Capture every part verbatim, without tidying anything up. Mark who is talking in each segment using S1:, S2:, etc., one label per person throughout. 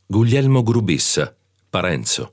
S1: Guglielmo Grubissa, Parenzo.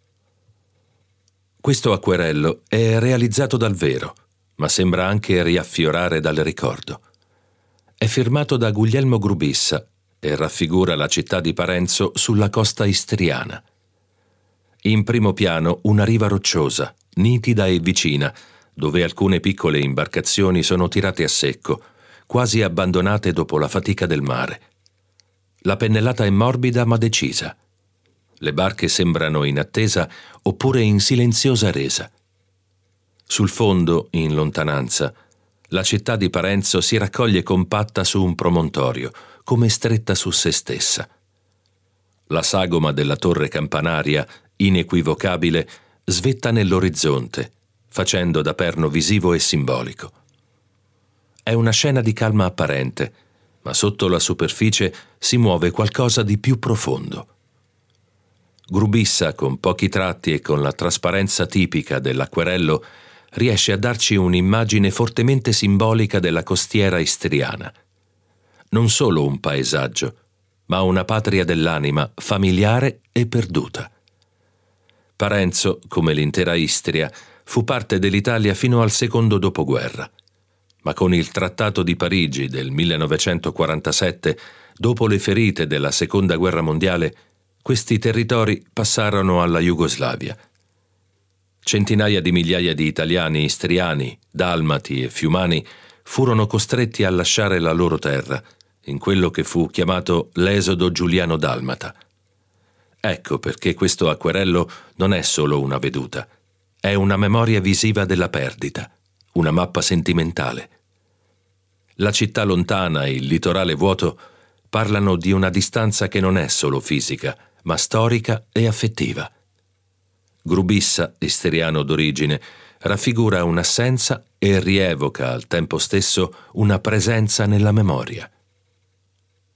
S1: Questo acquerello è realizzato dal vero, ma sembra anche riaffiorare dal ricordo. È firmato da Guglielmo Grubissa e raffigura la città di Parenzo sulla costa istriana. In primo piano una riva rocciosa, nitida e vicina, dove alcune piccole imbarcazioni sono tirate a secco, quasi abbandonate dopo la fatica del mare. La pennellata è morbida ma decisa. Le barche sembrano in attesa oppure in silenziosa resa. Sul fondo, in lontananza, la città di Parenzo si raccoglie compatta su un promontorio, come stretta su se stessa. La sagoma della torre campanaria, inequivocabile, svetta nell'orizzonte, facendo da perno visivo e simbolico. È una scena di calma apparente, ma sotto la superficie si muove qualcosa di più profondo. Grubissa, con pochi tratti e con la trasparenza tipica dell'acquerello, riesce a darci un'immagine fortemente simbolica della costiera istriana. Non solo un paesaggio, ma una patria dell'anima familiare e perduta. Parenzo, come l'intera Istria, fu parte dell'Italia fino al secondo dopoguerra. Ma con il Trattato di Parigi del millenovecentoquarantasette, dopo le ferite della Seconda Guerra Mondiale, questi territori passarono alla Jugoslavia. Centinaia di migliaia di italiani istriani, dalmati e fiumani furono costretti a lasciare la loro terra, in quello che fu chiamato l'esodo giuliano-dalmata. Ecco perché questo acquerello non è solo una veduta, è una memoria visiva della perdita, una mappa sentimentale. La città lontana e il litorale vuoto parlano di una distanza che non è solo fisica, ma storica e affettiva. Grubissa, istriano d'origine, raffigura un'assenza e rievoca al tempo stesso una presenza nella memoria.